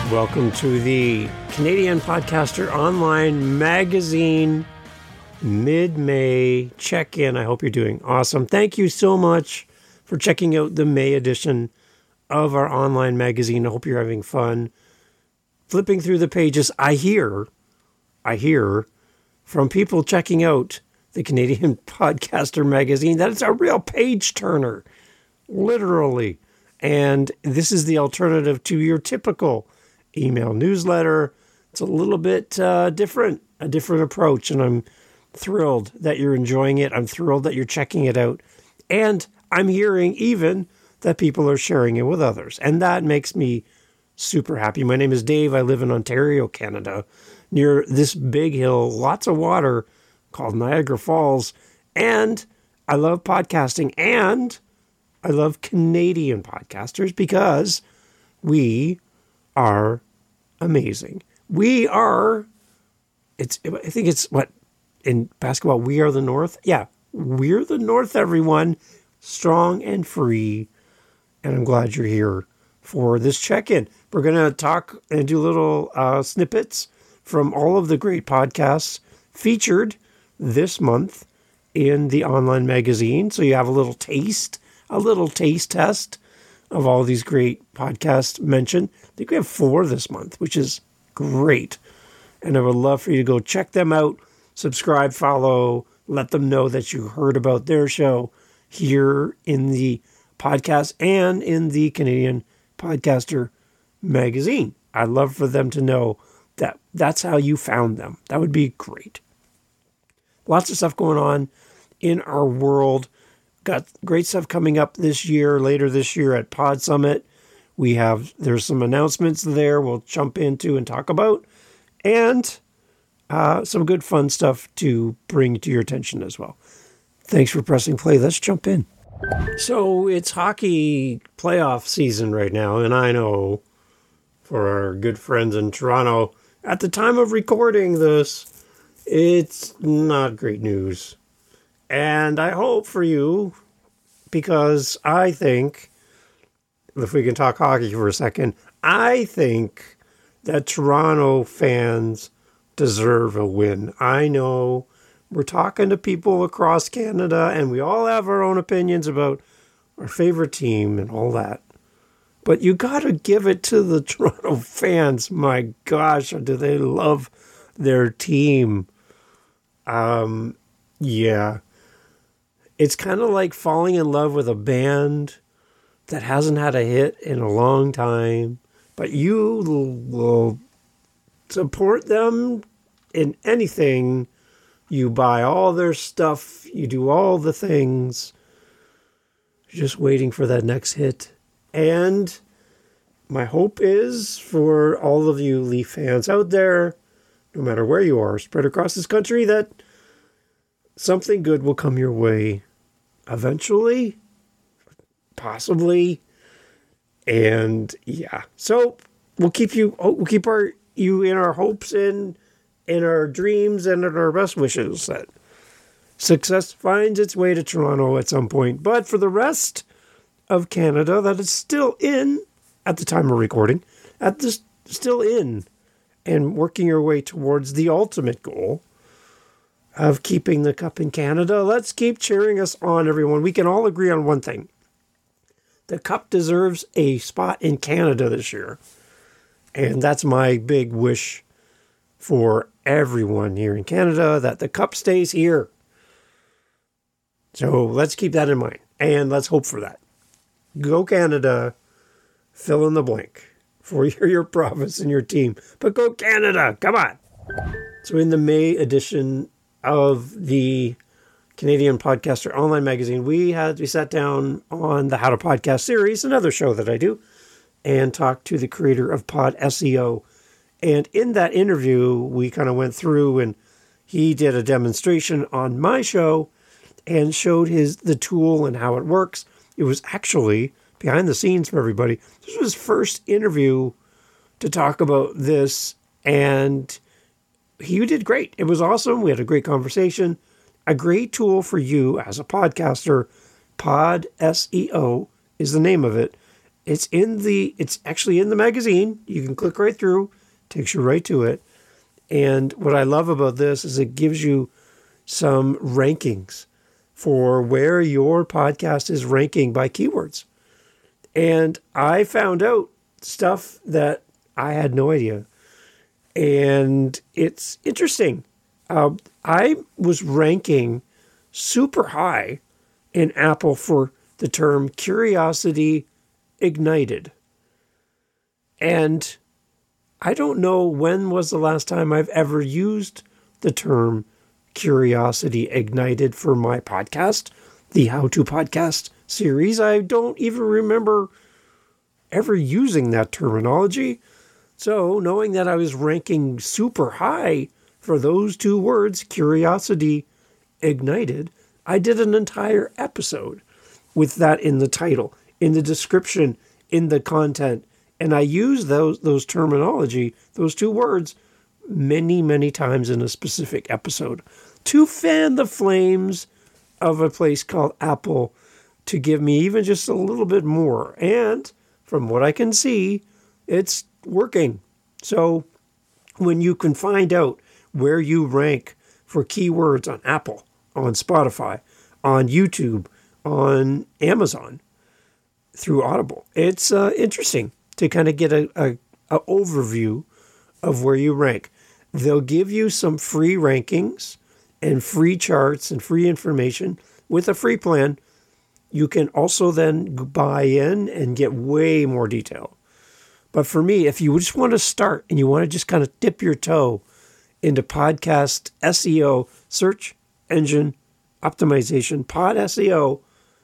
Welcome to the Canadian Podcaster Online Magazine mid-May check-in. I hope you're doing awesome. Thank you so much for checking out the May edition of our online magazine. I hope you're having fun. Flipping through the pages, I hear from people checking out the Canadian Podcaster Magazine that it's a real page turner, literally. And this is the alternative to your typical email newsletter. It's a little bit different, a different approach, and I'm thrilled that you're enjoying it. I'm thrilled that you're checking it out. And I'm hearing even that people are sharing it with others. And that makes me super happy. My name is Dave. I live in Ontario, Canada, near this big hill, lots of water, called Niagara Falls. And I love podcasting, and I love Canadian podcasters because we are amazing. I think it's what, in basketball, we are the North? Yeah, we're the North, everyone. Strong and free. And I'm glad you're here for this check-in. We're going to talk and do little snippets from all of the great podcasts featured this month in the online magazine. So you have a little taste test of all these great podcasts mentioned. I think we have 4 this month, which is great. And I would love for you to go check them out, subscribe, follow, let them know that you heard about their show here in the podcast and in the Canadian Podcaster Magazine. I'd love for them to know that that's how you found them. That would be great. Lots of stuff going on in our world. Got great stuff coming up later this year at Pod Summit. There's some announcements there we'll jump into and talk about. And some good fun stuff to bring to your attention as well. Thanks for pressing play. Let's jump in. So it's hockey playoff season right now, and I know for our good friends in Toronto, at the time of recording this, it's not great news. And I hope for you, because I think, if we can talk hockey for a second, I think that Toronto fans deserve a win. I know we're talking to people across Canada, and we all have our own opinions about our favorite team and all that. But you got to give it to the Toronto fans. My gosh, do they love their team. Yeah. It's kind of like falling in love with a band that hasn't had a hit in a long time, but you will support them in anything. You buy all their stuff. You do all the things. You're just waiting for that next hit. And my hope is for all of you Leaf fans out there, no matter where you are, spread across this country, that something good will come your way eventually, possibly. And yeah, so we'll keep you in our hopes and in our dreams and in our best wishes that success finds its way to Toronto at some point. But for the rest of Canada that is still in, at the time of recording, still in and working your way towards the ultimate goal of keeping the cup in Canada, let's keep cheering us on, everyone. We can all agree on one thing. The cup deserves a spot in Canada this year. And that's my big wish for everyone here in Canada, that the cup stays here. So let's keep that in mind. And let's hope for that. Go Canada, fill in the blank for your province and your team. But go Canada, come on. So in the May edition of the Canadian Podcaster Online Magazine, we sat down on the How to Podcast series, another show that I do, and talked to the creator of Pod SEO. And in that interview, we kind of went through, and he did a demonstration on my show and showed the tool and how it works. It was actually behind the scenes for everybody. This was his first interview to talk about this, and he did great. It was awesome. We had a great conversation. A great tool for you as a podcaster. Pod SEO is the name of it. It's actually in the magazine. You can click right through, takes you right to it. And what I love about this is it gives you some rankings for where your podcast is ranking by keywords. And I found out stuff that I had no idea. And it's interesting. I was ranking super high in Apple for the term curiosity ignited. And I don't know when was the last time I've ever used the term curiosity ignited for my podcast, the How To Podcast series. I don't even remember ever using that terminology. So knowing that I was ranking super high for those two words, curiosity ignited, I did an entire episode with that in the title, in the description, in the content. And I use those terminology, those two words, many, many times in a specific episode to fan the flames of a place called Apple to give me even just a little bit more. And from what I can see, it's working. So when you can find out where you rank for keywords on Apple, on Spotify, on YouTube, on Amazon, through Audible, it's interesting to kind of get a overview of where you rank. They'll give you some free rankings and free charts and free information with a free plan. You can also then buy in and get way more detail. But for me, if you just want to start and you want to just kind of dip your toe into podcast SEO, search engine optimization, pod SEO,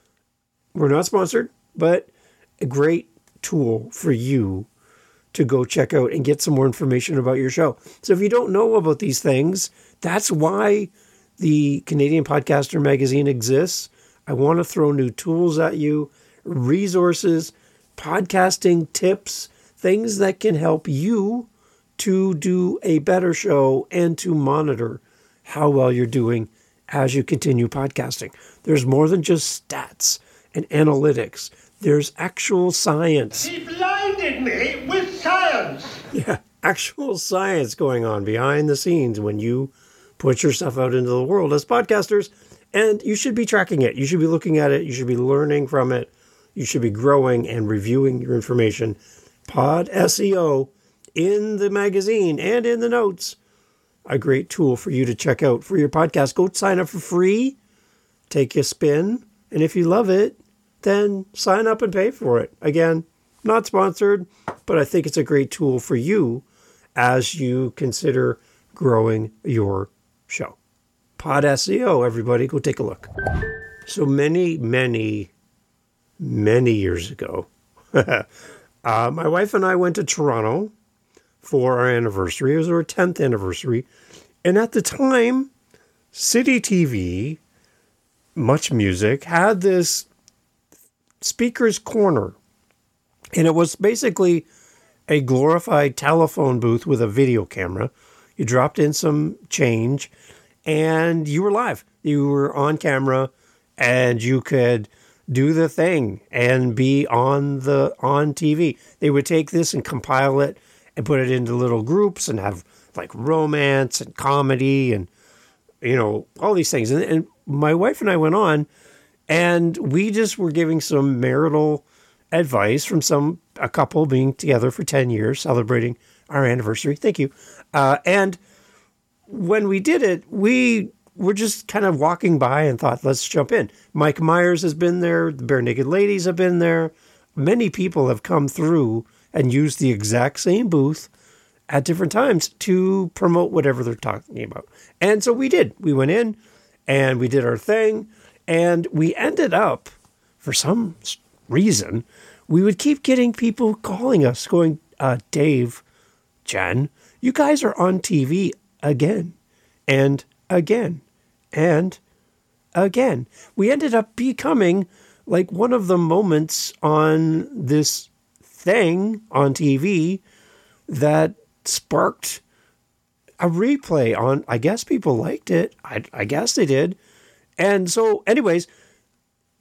we're not sponsored, but a great tool for you to go check out and get some more information about your show. So if you don't know about these things, that's why the Canadian Podcaster magazine exists. I want to throw new tools at you, resources, podcasting tips, things that can help you to do a better show and to monitor how well you're doing as you continue podcasting. There's more than just stats and analytics. There's actual science. He blinded me with science. Yeah, actual science going on behind the scenes when you put your stuff out into the world as podcasters. And you should be tracking it. You should be looking at it. You should be learning from it. You should be growing and reviewing your information. Pod SEO in the magazine and in the notes. A great tool for you to check out for your podcast. Go sign up for free. Take a spin. And if you love it, then sign up and pay for it. Again, not sponsored, but I think it's a great tool for you as you consider growing your show. Pod SEO, everybody, go take a look. So many years ago, my wife and I went to Toronto for our anniversary. It was our 10th anniversary. And at the time, City TV, Much Music, had this speaker's corner. And it was basically a glorified telephone booth with a video camera. You dropped in some change and you were live. You were on camera and you could do the thing and be on TV. They would take this and compile it and put it into little groups and have like romance and comedy and, you know, all these things. And my wife and I went on and we just were giving some marital advice from a couple being together for 10 years, celebrating our anniversary. Thank you. And when we did it, we were just kind of walking by and thought, let's jump in. Mike Myers has been there. The Bare Naked Ladies have been there. Many people have come through and used the exact same booth at different times to promote whatever they're talking about. And so we did. We went in and we did our thing. And we ended up, for some reason, we would keep getting people calling us going, Dave, Jen, you guys are on TV again and again and again. We ended up becoming like one of the moments on this thing on TV that sparked a replay on. I guess people liked it. I guess they did. And so anyways,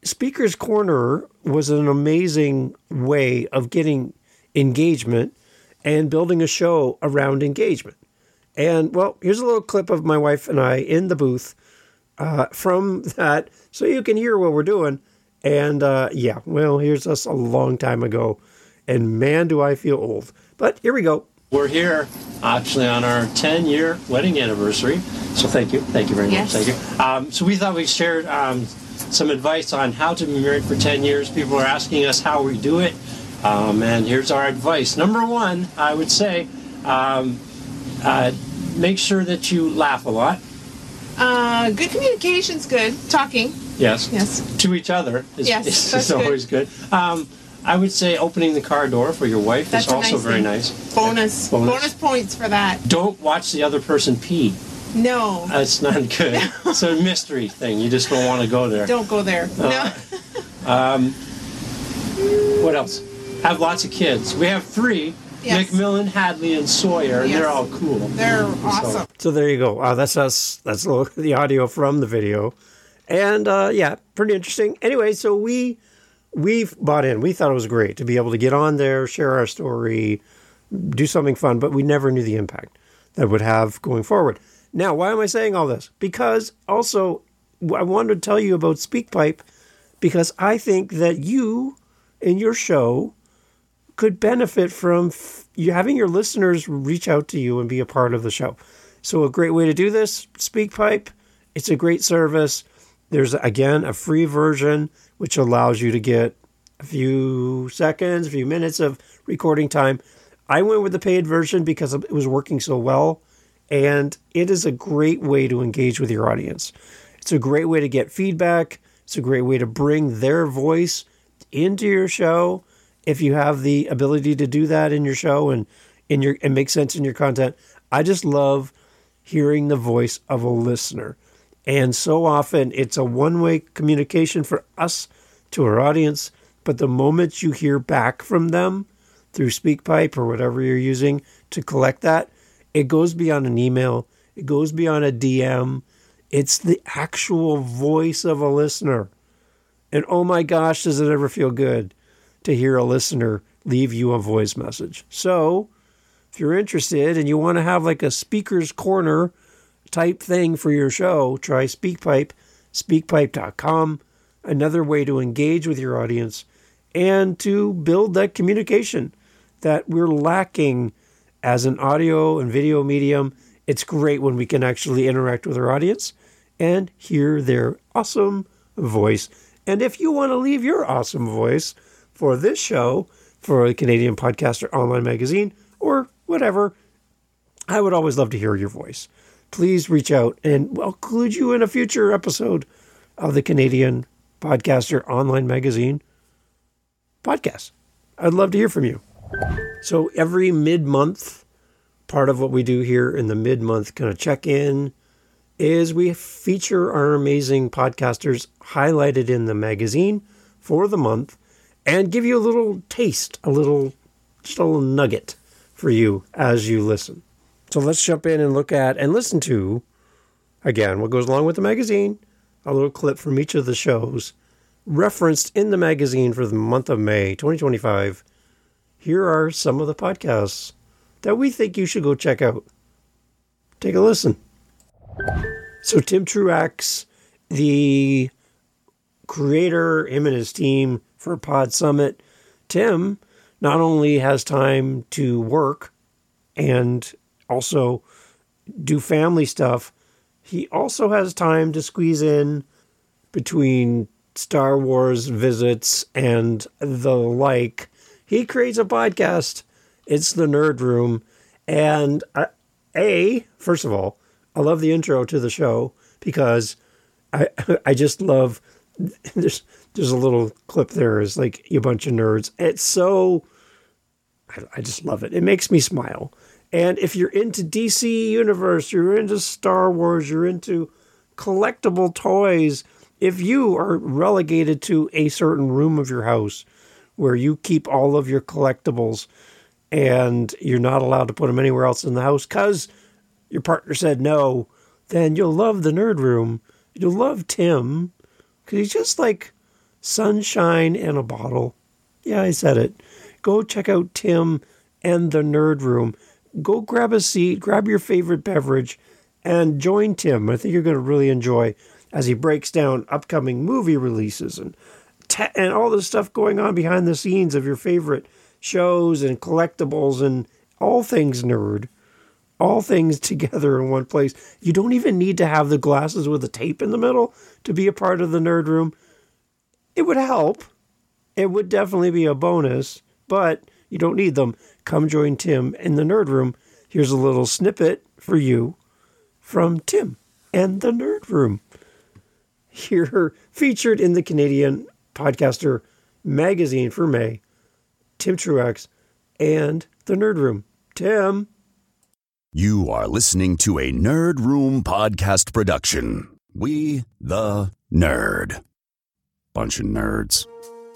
Speaker's Corner was an amazing way of getting engagement and building a show around engagement. And, well, here's a little clip of my wife and I in the booth from that, so you can hear what we're doing. And, yeah, well, here's us a long time ago. And, man, do I feel old. But here we go. We're here, actually, on our 10-year wedding anniversary. So thank you. Thank you very much. Thank you. So we thought we'd share some advice on how to be married for 10 years. People are asking us how we do it. And here's our advice. Number one, I would say, make sure that you laugh a lot. Good communication's good. Talking. Yes. Yes. To each other is always good. I would say opening the car door for your wife is also very nice. Bonus points for that. Don't watch the other person pee. No. That's not good. It's a mystery thing. You just don't want to go there. Don't go there. No. What else? Have lots of kids. We have 3. Yes. McMillan, Hadley, and Sawyer, and they're all cool. They're awesome. So there you go. That's us. That's the audio from the video. And, yeah, pretty interesting. Anyway, so we've bought in. We thought it was great to be able to get on there, share our story, do something fun, but we never knew the impact that would have going forward. Now, why am I saying all this? Because also, I wanted to tell you about SpeakPipe, because I think that you, in your show, could benefit from you having your listeners reach out to you and be a part of the show. So a great way to do this, SpeakPipe, it's a great service. There's, again, a free version, which allows you to get a few seconds, a few minutes of recording time. I went with the paid version because it was working so well, and it is a great way to engage with your audience. It's a great way to get feedback. It's a great way to bring their voice into your show. If you have the ability to do that in your show and make sense in your content, I just love hearing the voice of a listener. And so often it's a one-way communication for us to our audience, but the moment you hear back from them through SpeakPipe or whatever you're using to collect that, it goes beyond an email. It goes beyond a DM. It's the actual voice of a listener. And oh my gosh, does it ever feel good to hear a listener leave you a voice message. So if you're interested and you want to have like a Speaker's Corner type thing for your show, try SpeakPipe, speakpipe.com. Another way to engage with your audience and to build that communication that we're lacking as an audio and video medium. It's great when we can actually interact with our audience and hear their awesome voice. And if you want to leave your awesome voice for this show, for the Canadian Podcaster Online Magazine, or whatever, I would always love to hear your voice. Please reach out and we'll include you in a future episode of the Canadian Podcaster Online Magazine podcast. I'd love to hear from you. So every mid-month, part of what we do here in the mid-month kind of check-in is we feature our amazing podcasters highlighted in the magazine for the month and give you a little taste, just a little nugget for you as you listen. So let's jump in and look at and listen to, again, what goes along with the magazine, a little clip from each of the shows referenced in the magazine for the month of May 2025. Here are some of the podcasts that we think you should go check out. Take a listen. So Tim Truax, the creator, him and his team for Pod Summit, Tim not only has time to work and also do family stuff, he also has time to squeeze in between Star Wars visits and the like. He creates a podcast. It's the Nerd Room. And first of all, I love the intro to the show because I just love, there's a little clip there. It's like a bunch of nerds. It's so, I just love it. It makes me smile. And if you're into DC Universe, you're into Star Wars, you're into collectible toys, if you are relegated to a certain room of your house where you keep all of your collectibles and you're not allowed to put them anywhere else in the house because your partner said no, then you'll love the Nerd Room. You'll love Tim because he's just like sunshine in a bottle. Yeah, I said it. Go check out Tim and the Nerd Room. Go grab a seat, grab your favorite beverage, and join Tim. I think you're going to really enjoy as he breaks down upcoming movie releases and all the stuff going on behind the scenes of your favorite shows and collectibles and all things nerd. All things together in one place. You don't even need to have the glasses with the tape in the middle to be a part of the Nerd Room. It would help. It would definitely be a bonus, but you don't need them. Come join Tim in the Nerd Room. Here's a little snippet for you from Tim and the Nerd Room. Here, featured in the Canadian Podcaster magazine for May, Tim Truex and the Nerd Room. Tim. You are listening to a Nerd Room podcast production. We, the Nerd. Bunch of nerds.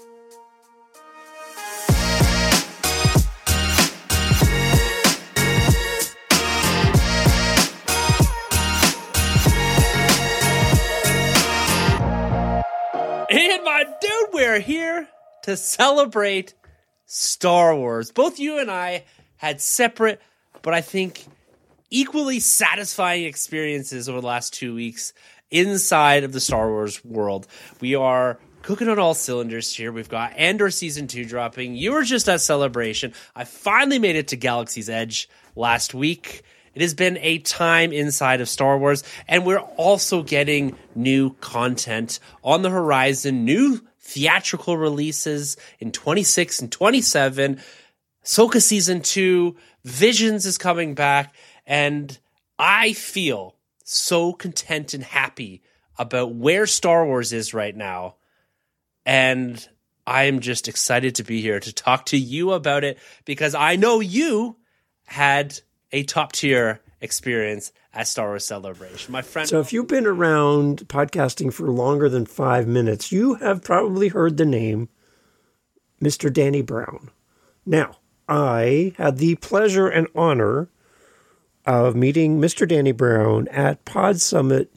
And my dude, we're here to celebrate Star Wars. Both you and I had separate, but I think equally satisfying experiences over the last 2 weeks inside of the Star Wars world. We are cooking on all cylinders here. We've got Andor Season 2 dropping. You were just at Celebration. I finally made it to Galaxy's Edge last week. It has been a time inside of Star Wars, and we're also getting new content on the horizon, new theatrical releases in 26 and 27. Ahsoka Season 2, Visions is coming back, and I feel so content and happy about where Star Wars is right now. And I am just excited to be here to talk to you about it because I know you had a top-tier experience at Star Wars Celebration. My friend. So if you've been around podcasting for longer than 5 minutes, you have probably heard the name Mr. Danny Brown. Now, I had the pleasure and honor of meeting Mr. Danny Brown at Pod Summit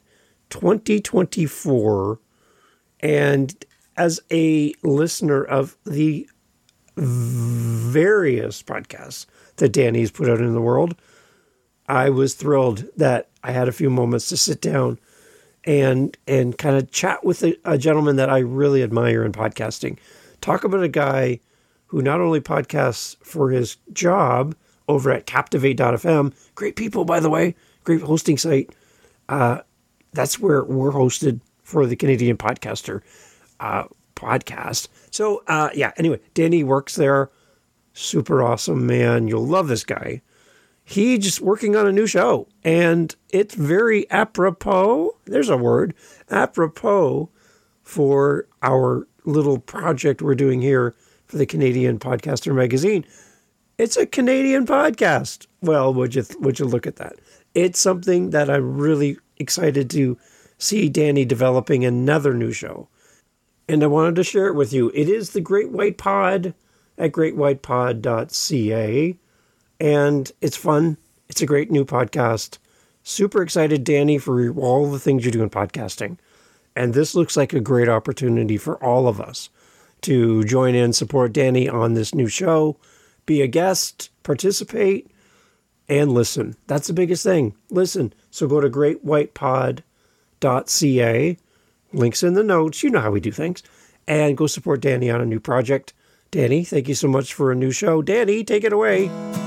2024. And as a listener of the various podcasts that Danny's put out in the world, I was thrilled that I had a few moments to sit down and kind of chat with a gentleman that I really admire in podcasting. Talk about a guy who not only podcasts for his job over at Captivate.fm, great people, by the way, great hosting site. That's where we're hosted for the Canadian Podcaster podcast. So, anyway, Danny works there. Super awesome, man. You'll love this guy. He just working on a new show, and it's very apropos. There's a word, apropos for our little project we're doing here for the Canadian Podcaster magazine. It's a Canadian podcast. Well, would you look at that? It's something that I'm really excited to see Danny developing another new show. And I wanted to share it with you. It is the Great White Pod at greatwhitepod.ca. And it's fun. It's a great new podcast. Super excited, Danny, for all the things you do in podcasting. And this looks like a great opportunity for all of us to join in, support Danny on this new show, be a guest, participate, and listen. That's the biggest thing. Listen. So go to greatwhitepod.ca. Links in the notes. You know how we do things. And go support Danny on a new project. Danny, thank you so much for a new show. Danny, take it away.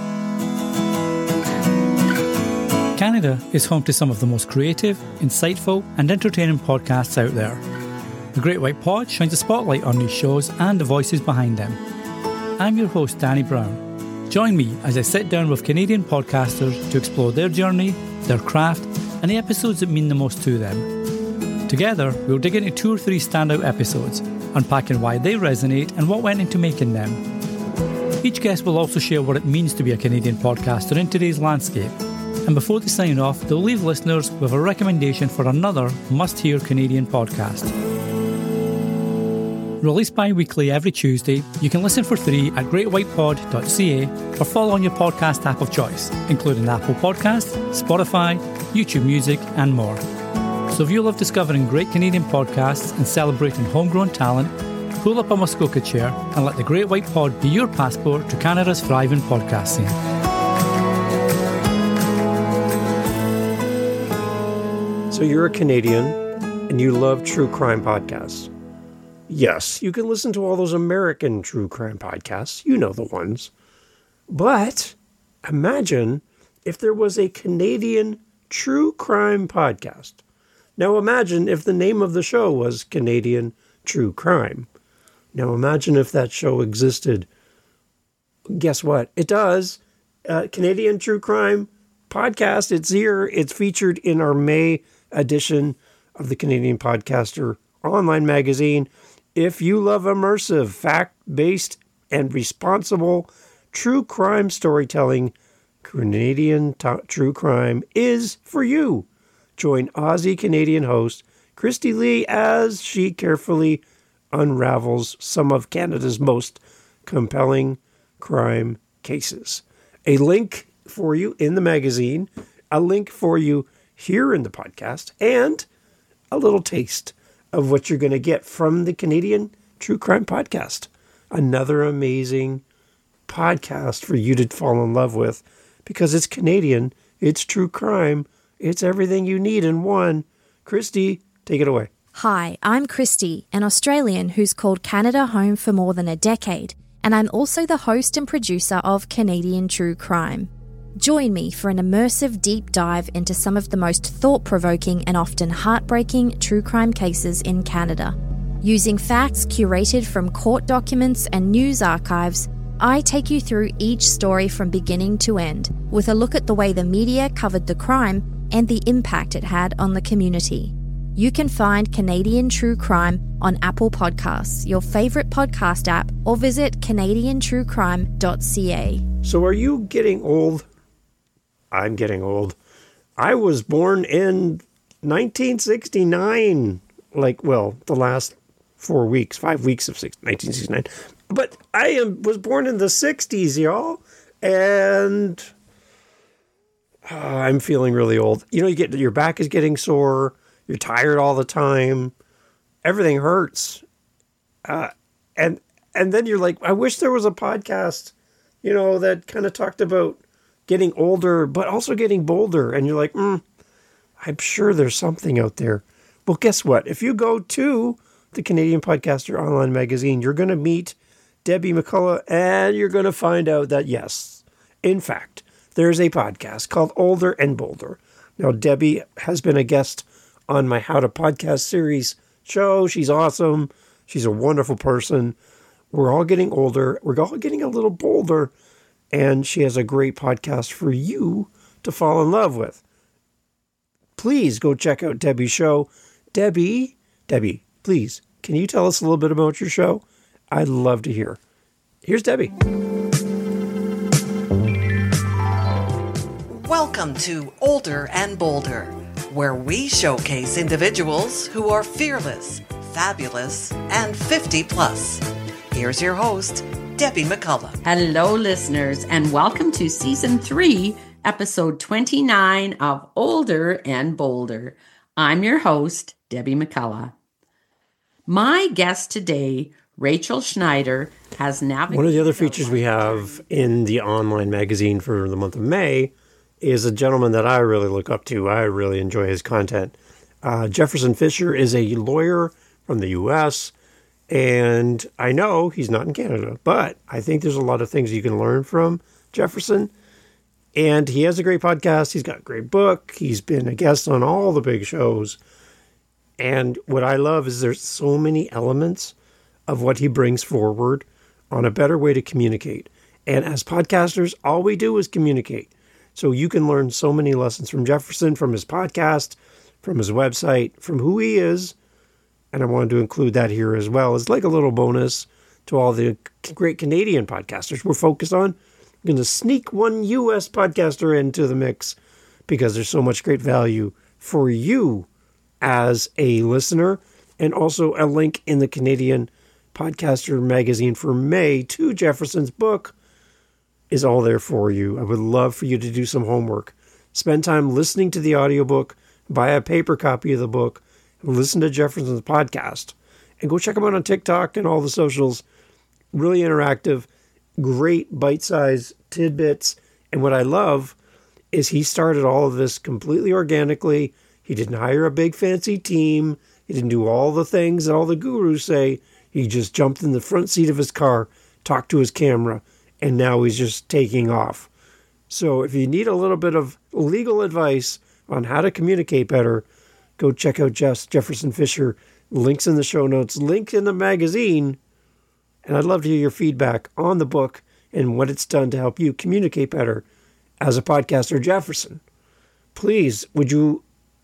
Canada is home to some of the most creative, insightful and entertaining podcasts out there. The Great White Pod shines a spotlight on these shows and the voices behind them. I'm your host, Danny Brown. Join me as I sit down with Canadian podcasters to explore their journey, their craft and the episodes that mean the most to them. Together, we'll dig into 2 or 3 standout episodes, unpacking why they resonate and what went into making them. Each guest will also share what it means to be a Canadian podcaster in today's landscape. And before they sign off, they'll leave listeners with a recommendation for another must-hear Canadian podcast. Released bi-weekly every Tuesday, you can listen for free at greatwhitepod.ca or follow on your podcast app of choice, including Apple Podcasts, Spotify, YouTube Music and more. So if you love discovering great Canadian podcasts and celebrating homegrown talent, pull up a Muskoka chair and let the Great White Pod be your passport to Canada's thriving podcast scene. So you're a Canadian and you love true crime podcasts. Yes, you can listen to all those American true crime podcasts. You know the ones. But imagine if there was a Canadian true crime podcast. Now imagine if the name of the show was Canadian True Crime. Now imagine if that show existed. Guess what? It does. Canadian True Crime podcast. It's here. It's featured in our May edition of the Canadian Podcaster online magazine. If you love immersive, fact-based, and responsible true crime storytelling, Canadian True Crime is for you. Join Aussie-Canadian host Christy Lee as she carefully unravels some of Canada's most compelling crime cases. A link for you in the magazine, a link for you here in the podcast, and a little taste of what you're going to get from the Canadian True Crime Podcast. Another amazing podcast for you to fall in love with because it's Canadian, it's true crime, it's everything you need in one. Christy, take it away. Hi, I'm Christy, an Australian who's called Canada home for more than a decade, and I'm also the host and producer of Canadian True Crime. Join me for an immersive deep dive into some of the most thought-provoking and often heartbreaking true crime cases in Canada. Using facts curated from court documents and news archives, I take you through each story from beginning to end, with a look at the way the media covered the crime and the impact it had on the community. You can find Canadian True Crime on Apple Podcasts, your favourite podcast app, or visit canadiantruecrime.ca. So are you getting old? I'm getting old. I was born in 1969, the last 5 weeks of 1969. But was born in the 60s, y'all, and I'm feeling really old. You know, your back is getting sore, you're tired all the time, everything hurts, and then you're like, I wish there was a podcast, that kind of talked about getting older, but also getting bolder, and you're like, I'm sure there's something out there. Well, guess what? If you go to the Canadian Podcaster online magazine, you're going to meet Debbie McCullough, and you're going to find out that, yes, in fact, there's a podcast called Older and Bolder. Now, Debbie has been a guest on my How to Podcast series show. She's awesome. She's a wonderful person. We're all getting older. We're all getting a little bolder, and she has a great podcast for you to fall in love with. Please go check out Debbie's show. Debbie, please, can you tell us a little bit about your show? I'd love to hear. Here's Debbie. Welcome to Older and Bolder, where we showcase individuals who are fearless, fabulous, and 50 plus. Here's your host, Debbie McCullough. Hello, listeners, and welcome to Season 3, Episode 29 of Older and Bolder. I'm your host, Debbie McCullough. My guest today, Rachel Schneider, has navigated... One of the other features we have in the online magazine for the month of May is a gentleman that I really look up to. I really enjoy his content. Jefferson Fisher is a lawyer from the U.S., and I know he's not in Canada, but I think there's a lot of things you can learn from Jefferson. And he has a great podcast. He's got a great book. He's been a guest on all the big shows. And what I love is there's so many elements of what he brings forward on a better way to communicate. And as podcasters, all we do is communicate. So you can learn so many lessons from Jefferson, from his podcast, from his website, from who he is. And I wanted to include that here as well. It's like a little bonus to all the great Canadian podcasters we're focused on. I'm going to sneak one U.S. podcaster into the mix because there's so much great value for you as a listener, and also a link in the Canadian Podcaster magazine for May to Jefferson's book is all there for you. I would love for you to do some homework. Spend time listening to the audiobook, buy a paper copy of the book, listen to Jefferson's podcast, And go check him out on TikTok and all the socials. Really interactive, great bite-sized tidbits. And what I love is he started all of this completely organically. He didn't hire a big fancy team. He didn't do all the things that all the gurus say. He just jumped in the front seat of his car, talked to his camera, and now he's just taking off. So if you need a little bit of legal advice on how to communicate better, go check out Jefferson Fisher. Links in the show notes, link in the magazine. And I'd love to hear your feedback on the book and what it's done to help you communicate better as a podcaster. Jefferson, please, would you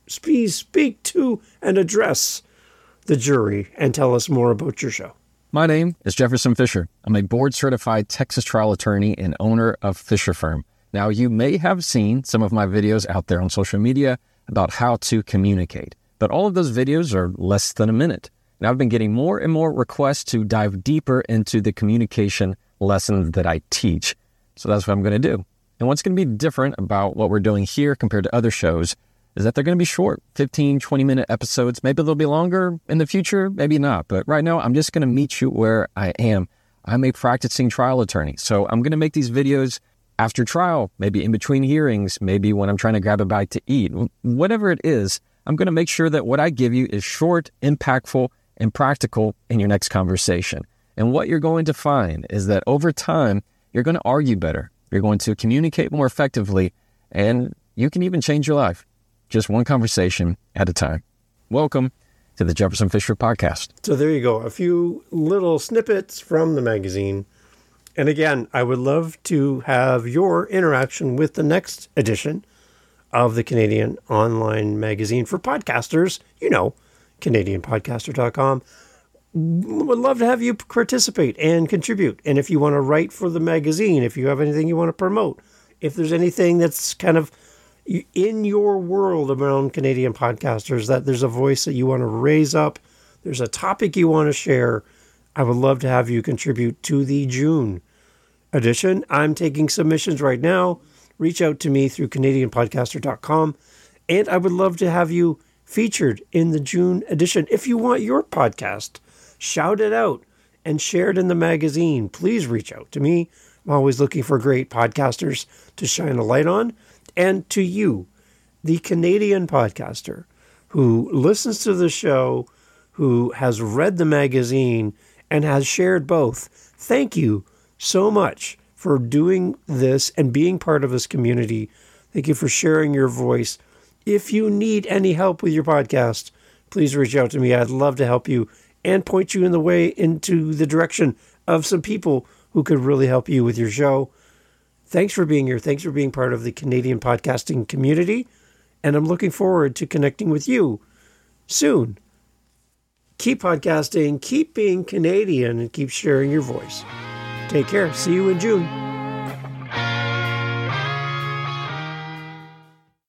speak to and address the jury and tell us more about your show? My name is Jefferson Fisher. I'm a board-certified Texas trial attorney and owner of Fisher Firm. Now, you may have seen some of my videos out there on social media about how to communicate, but all of those videos are less than a minute. And I've been getting more and more requests to dive deeper into the communication lessons that I teach. So that's what I'm going to do. And what's going to be different about what we're doing here compared to other shows is that they're going to be short, 15, 20-minute episodes. Maybe they'll be longer in the future, maybe not. But right now, I'm just going to meet you where I am. I'm a practicing trial attorney. So I'm going to make these videos after trial, maybe in between hearings, maybe when I'm trying to grab a bite to eat. Whatever it is, I'm going to make sure that what I give you is short, impactful, and practical in your next conversation. And what you're going to find is that over time, you're going to argue better. You're going to communicate more effectively, and you can even change your life. Just one conversation at a time. Welcome to the Jefferson Fisher Podcast. So there you go. A few little snippets from the magazine. And again, I would love to have your interaction with the next edition of the Canadian online magazine for podcasters. You know, CanadianPodcaster.com. Would love to have you participate and contribute. And if you want to write for the magazine, if you have anything you want to promote, if there's anything that's kind of in your world around Canadian podcasters, that there's a voice that you want to raise up, there's a topic you want to share, I would love to have you contribute to the June edition. I'm taking submissions right now. Reach out to me through CanadianPodcaster.com. And I would love to have you featured in the June edition. If you want your podcast shouted out and shared in the magazine, please reach out to me. I'm always looking for great podcasters to shine a light on. And to you, the Canadian podcaster who listens to the show, who has read the magazine and has shared both, thank you so much for doing this and being part of this community. Thank you for sharing your voice. If you need any help with your podcast, please reach out to me. I'd love to help you and point you in the way into the direction of some people who could really help you with your show. Thanks for being here. Thanks for being part of the Canadian podcasting community. And I'm looking forward to connecting with you soon. Keep podcasting, keep being Canadian, and keep sharing your voice. Take care. See you in June.